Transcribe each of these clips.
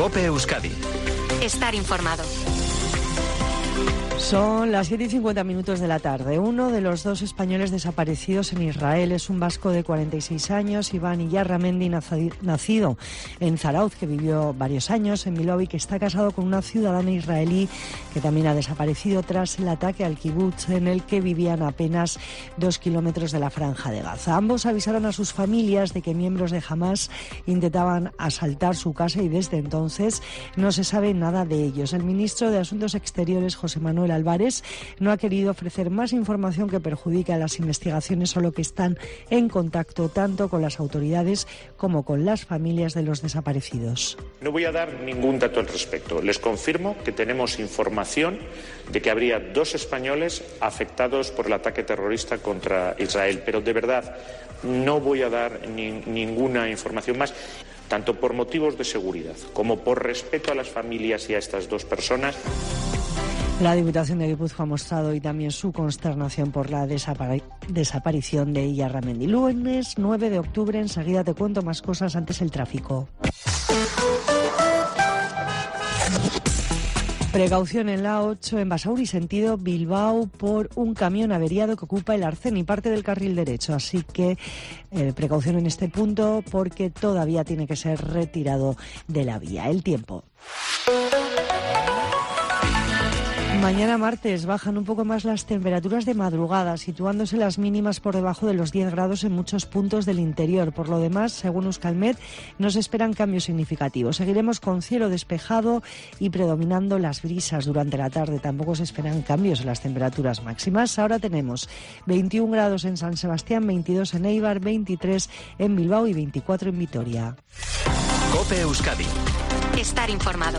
COPE Euskadi. Estar informado. Son las 7:50 de la tarde. Uno de los dos españoles desaparecidos en Israel es un vasco de 46 años, Iván Iyarramendi, nacido en Zarauz, que vivió varios años en Bilbao y que está casado con una ciudadana israelí que también ha desaparecido tras el ataque al kibutz en el que vivían a apenas 2 kilómetros de la Franja de Gaza. Ambos avisaron a sus familias de que miembros de Hamás intentaban asaltar su casa y desde entonces no se sabe nada de ellos. El ministro de Asuntos Exteriores, José Manuel Álvarez, no ha querido ofrecer más información que perjudique a las investigaciones, solo que están en contacto tanto con las autoridades como con las familias de los desaparecidos. No voy a dar ningún dato al respecto. Les confirmo que tenemos información de que habría 2 españoles afectados por el ataque terrorista contra Israel, pero de verdad no voy a dar ninguna información más, tanto por motivos de seguridad como por respeto a las familias y a estas 2 personas. La Diputación de Guipúzcoa ha mostrado hoy también su consternación por la desaparición de Iyarramendi. Lunes 9 de octubre, enseguida te cuento más cosas, antes el tráfico. Precaución en la 8 en Basauri, sentido Bilbao, por un camión averiado que ocupa el arcén y parte del carril derecho. Así que precaución en este punto porque todavía tiene que ser retirado de la vía. El tiempo. Mañana martes bajan un poco más las temperaturas de madrugada, situándose las mínimas por debajo de los 10 grados en muchos puntos del interior. Por lo demás, según Euskalmet, no se esperan cambios significativos. Seguiremos con cielo despejado y predominando las brisas durante la tarde. Tampoco se esperan cambios en las temperaturas máximas. Ahora tenemos 21 grados en San Sebastián, 22 en Eibar, 23 en Bilbao y 24 en Vitoria. COPE Euskadi. Estar informado.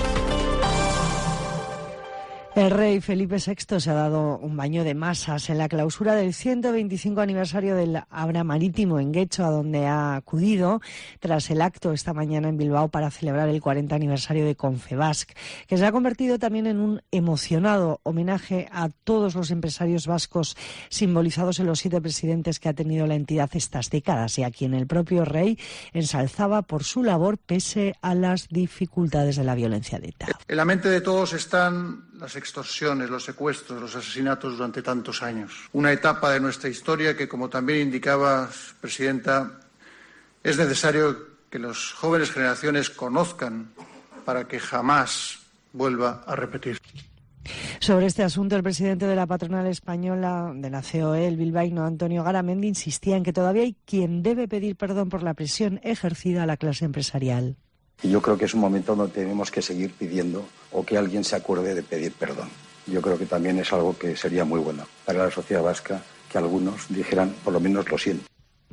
El rey Felipe VI se ha dado un baño de masas en la clausura del 125 aniversario del Abra Marítimo en Guecho, a donde ha acudido tras el acto esta mañana en Bilbao para celebrar el 40 aniversario de Confebask, que se ha convertido también en un emocionado homenaje a todos los empresarios vascos simbolizados en los 7 presidentes que ha tenido la entidad estas décadas y a quien el propio rey ensalzaba por su labor pese a las dificultades de la violencia de ETA. En la mente de todos están las extorsiones, los secuestros, los asesinatos durante tantos años. Una etapa de nuestra historia que, como también indicaba, Presidenta, es necesario que las jóvenes generaciones conozcan para que jamás vuelva a repetir. Sobre este asunto, el presidente de la patronal española de la COE, el bilbaíno Antonio Garamendi, insistía en que todavía hay quien debe pedir perdón por la presión ejercida a la clase empresarial. Y yo creo que es un momento donde tenemos que seguir pidiendo o que alguien se acuerde de pedir perdón. Yo creo que también es algo que sería muy bueno para la sociedad vasca, que algunos dijeran, por lo menos lo siento.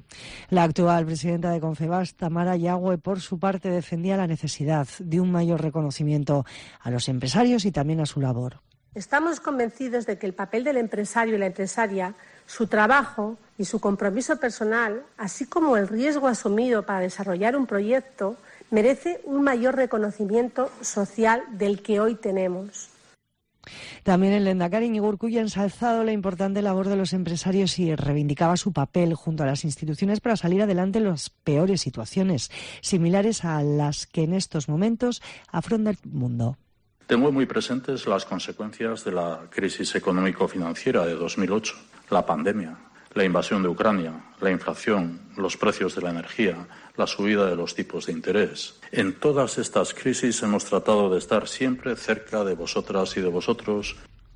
La actual presidenta de Confebask, Tamara Yagüe, por su parte, defendía la necesidad de un mayor reconocimiento a los empresarios y también a su labor. Estamos convencidos de que el papel del empresario y la empresaria, su trabajo y su compromiso personal, así como el riesgo asumido para desarrollar un proyecto, merece un mayor reconocimiento social del que hoy tenemos. También el lehendakari Iñigo Urkullu ha ensalzado la importante labor de los empresarios y reivindicaba su papel junto a las instituciones para salir adelante en las peores situaciones, similares a las que en estos momentos afronta el mundo. Tengo muy presentes las consecuencias de la crisis económico-financiera de 2008, la pandemia, la invasión de Ucrania, la inflación, los precios de la energía, la subida de los tipos de interés. En todas estas crisis hemos tratado de estar siempre cerca de vosotras y de vosotros.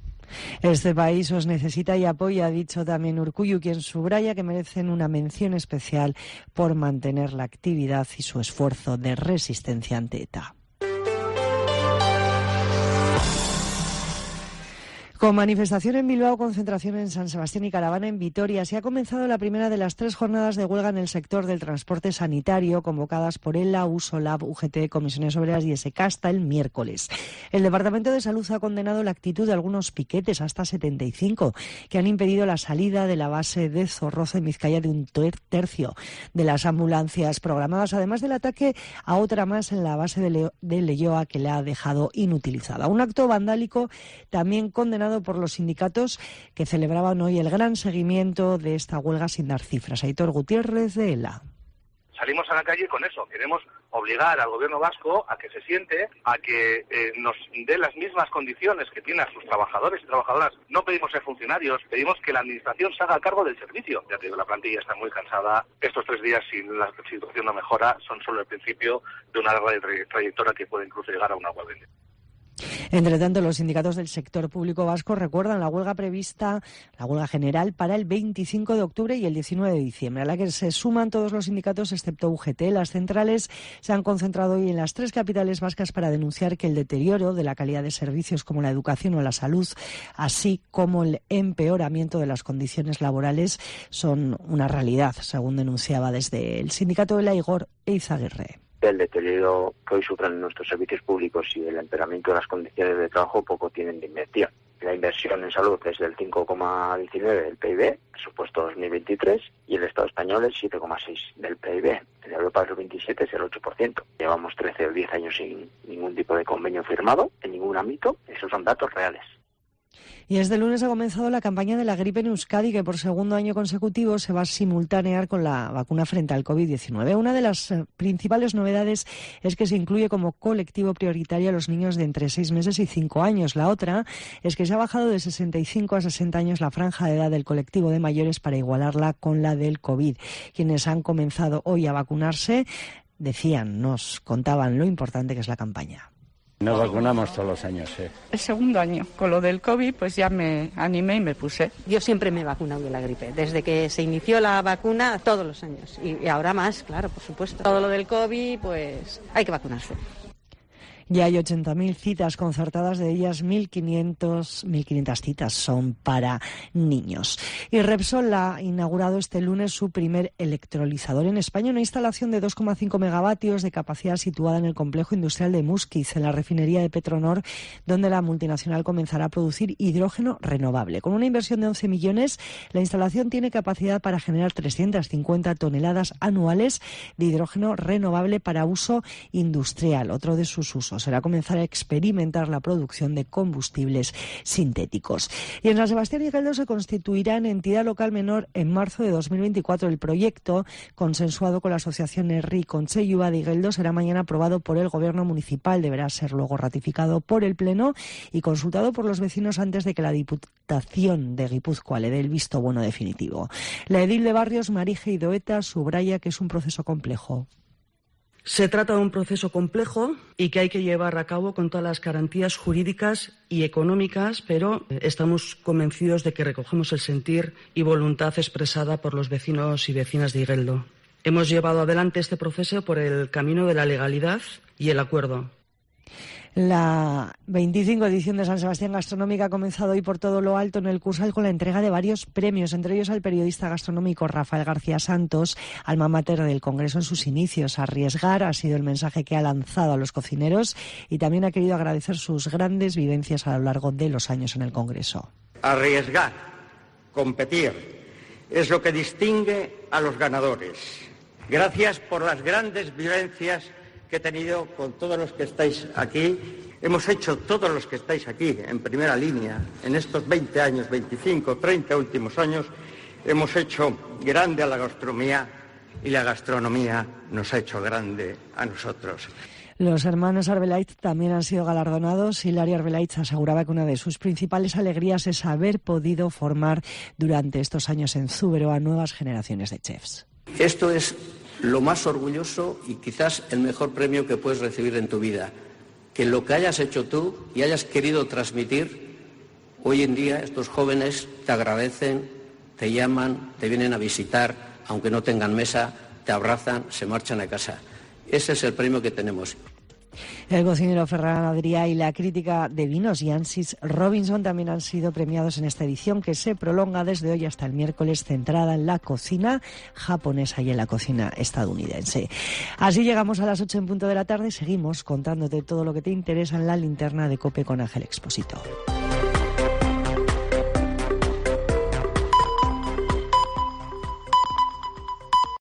Este país os necesita y apoya, ha dicho también Urkullu, quien subraya que merecen una mención especial por mantener la actividad y su esfuerzo de resistencia ante ETA. Con manifestación en Bilbao, concentración en San Sebastián y caravana en Vitoria, se ha comenzado la primera de las 3 jornadas de huelga en el sector del transporte sanitario convocadas por ELA, USOLAB, UGT, Comisiones Obreras y SECASTA el miércoles. El Departamento de Salud ha condenado la actitud de algunos piquetes, hasta 75, que han impedido la salida de la base de Zorroza en Vizcaya de un tercio de las ambulancias programadas, además del ataque a otra más en la base de Leioa que la ha dejado inutilizada. Un acto vandálico también condenado por los sindicatos que celebraban hoy el gran seguimiento de esta huelga sin dar cifras. Aitor Gutiérrez, de ELA. Salimos a la calle con eso, queremos obligar al gobierno vasco a que se siente, a que nos dé las mismas condiciones que tiene a sus trabajadores y trabajadoras. No pedimos ser funcionarios, pedimos que la administración se haga cargo del servicio. Ya te digo, la plantilla está muy cansada. Estos 3 días, si la situación no mejora, son solo el principio de una larga trayectoria que puede incluso llegar a una huelga. Entre tanto, los sindicatos del sector público vasco recuerdan la huelga prevista, la huelga general, para el 25 de octubre y el 19 de diciembre, a la que se suman todos los sindicatos excepto UGT. Las centrales se han concentrado hoy en las 3 capitales vascas para denunciar que el deterioro de la calidad de servicios como la educación o la salud, así como el empeoramiento de las condiciones laborales, son una realidad, según denunciaba desde el sindicato de la Igor Eizaguirre. El deterioro que hoy sufren nuestros servicios públicos y el empeoramiento de las condiciones de trabajo poco tienen de inversión. La inversión en salud es del 5,19 del PIB, presupuesto 2023, y el Estado español es 7,6 del PIB. En Europa el 27 es el 8%. Llevamos 13 o 10 años sin ningún tipo de convenio firmado en ningún ámbito. Esos son datos reales. Y este lunes ha comenzado la campaña de la gripe en Euskadi, que por segundo año consecutivo se va a simultanear con la vacuna frente al COVID-19. Una de las principales novedades es que se incluye como colectivo prioritario a los niños de entre 6 meses y 5 años. La otra es que se ha bajado de 65 a 60 años la franja de edad del colectivo de mayores para igualarla con la del COVID. Quienes han comenzado hoy a vacunarse nos contaban lo importante que es la campaña. Nos vacunamos todos los años, El segundo año. Con lo del COVID, pues ya me animé y me puse. Yo siempre me he vacunado de la gripe. Desde que se inició la vacuna, todos los años. Y ahora más, claro, por supuesto. Todo lo del COVID, pues hay que vacunarse. Ya hay 80.000 citas concertadas, de ellas 1.500 citas son para niños. Y Repsol ha inaugurado este lunes su primer electrolizador en España, una instalación de 2,5 megavatios de capacidad situada en el complejo industrial de Muskiz, en la refinería de Petronor, donde la multinacional comenzará a producir hidrógeno renovable. Con una inversión de 11 millones, la instalación tiene capacidad para generar 350 toneladas anuales de hidrógeno renovable para uso industrial. Otro de sus usos será comenzar a experimentar la producción de combustibles sintéticos. Y en San Sebastián y Geldo se constituirá en entidad local menor en marzo de 2024. El proyecto, consensuado con la asociación Herri Contseiua de Geldo, será mañana aprobado por el Gobierno municipal. Deberá ser luego ratificado por el Pleno y consultado por los vecinos antes de que la Diputación de Guipúzcoa le dé el visto bueno definitivo. La edil de Barrios, Marije Idoeta, subraya que es un proceso complejo. Se trata de un proceso complejo y que hay que llevar a cabo con todas las garantías jurídicas y económicas, pero estamos convencidos de que recogemos el sentir y voluntad expresada por los vecinos y vecinas de Igeldo. Hemos llevado adelante este proceso por el camino de la legalidad y el acuerdo. La 25 edición de San Sebastián Gastronómica ha comenzado hoy por todo lo alto en el Cursal con la entrega de varios premios, entre ellos al periodista gastronómico Rafael García Santos, alma mater del Congreso en sus inicios. Arriesgar ha sido el mensaje que ha lanzado a los cocineros y también ha querido agradecer sus grandes vivencias a lo largo de los años en el Congreso. Arriesgar, competir, es lo que distingue a los ganadores. Gracias por las grandes vivencias que he tenido con todos los que estáis aquí. Hemos hecho, todos los que estáis aquí, en primera línea, en estos 20 años, 25, 30 últimos años, hemos hecho grande a la gastronomía y la gastronomía nos ha hecho grande a nosotros. Los hermanos Arbeláez también han sido galardonados. Hilario Arbeláez aseguraba que una de sus principales alegrías es haber podido formar durante estos años en Zúbero a nuevas generaciones de chefs. Esto es lo más orgulloso y quizás el mejor premio que puedes recibir en tu vida. Que lo que hayas hecho tú y hayas querido transmitir, hoy en día estos jóvenes te agradecen, te llaman, te vienen a visitar, aunque no tengan mesa, te abrazan, se marchan a casa. Ese es el premio que tenemos. El cocinero Ferran Adrià y la crítica de vinos Jancis Robinson también han sido premiados en esta edición, que se prolonga desde hoy hasta el miércoles, centrada en la cocina japonesa y en la cocina estadounidense. Así llegamos a las 8 en punto de la tarde. Seguimos contándote todo lo que te interesa en la linterna de COPE con Ángel Expósito.